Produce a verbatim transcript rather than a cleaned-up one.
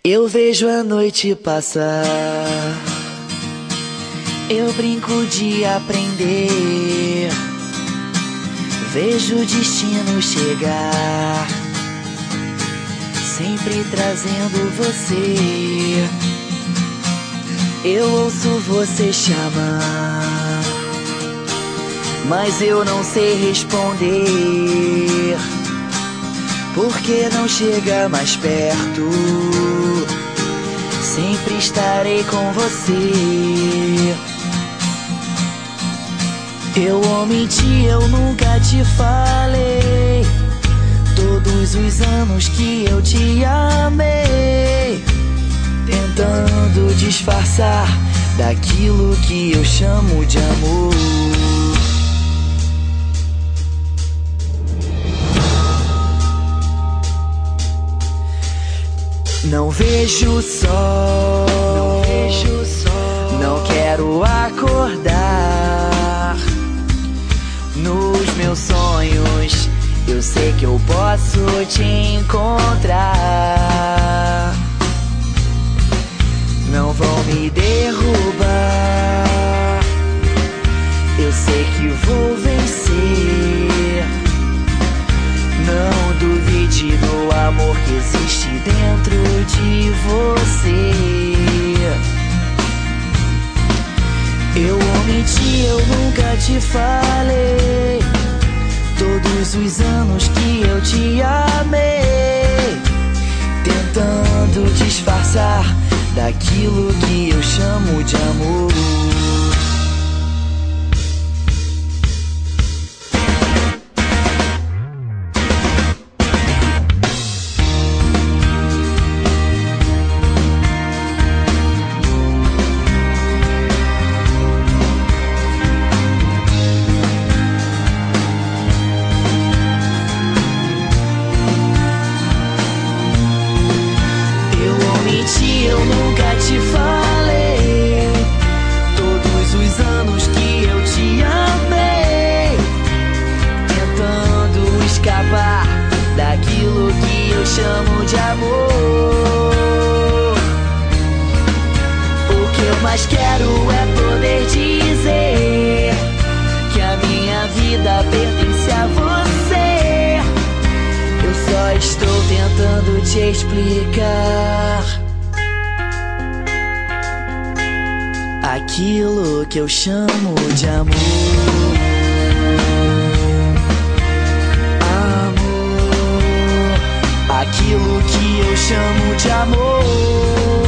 Eu vejo a noite passar, eu brinco de aprender, vejo o destino chegar, sempre trazendo você. Eu ouço você chamar, mas eu não sei responder, porque não chega mais perto. Sempre estarei com você. Eu omiti, eu nunca te falei todos os anos que eu te amei, tentando disfarçar daquilo que eu chamo de amor. Não vejo sol, não vejo sol, não quero acordar. Nos meus sonhos, eu sei que eu posso te encontrar. Não vão me derrubar, eu sei que vou vencer. Não duvide do amor que existe dentro de você. Eu omiti, eu nunca te falei todos os anos que eu te amei, tentando disfarçar daquilo que eu chamo de amor. Eu nunca te falei todos os anos que eu te amei, tentando escapar daquilo que eu chamo de amor. O que eu mais quero é poder dizer que a minha vida pertence a você. Eu só estou tentando te explicar aquilo que eu chamo de amor. Amor, aquilo que eu chamo de amor.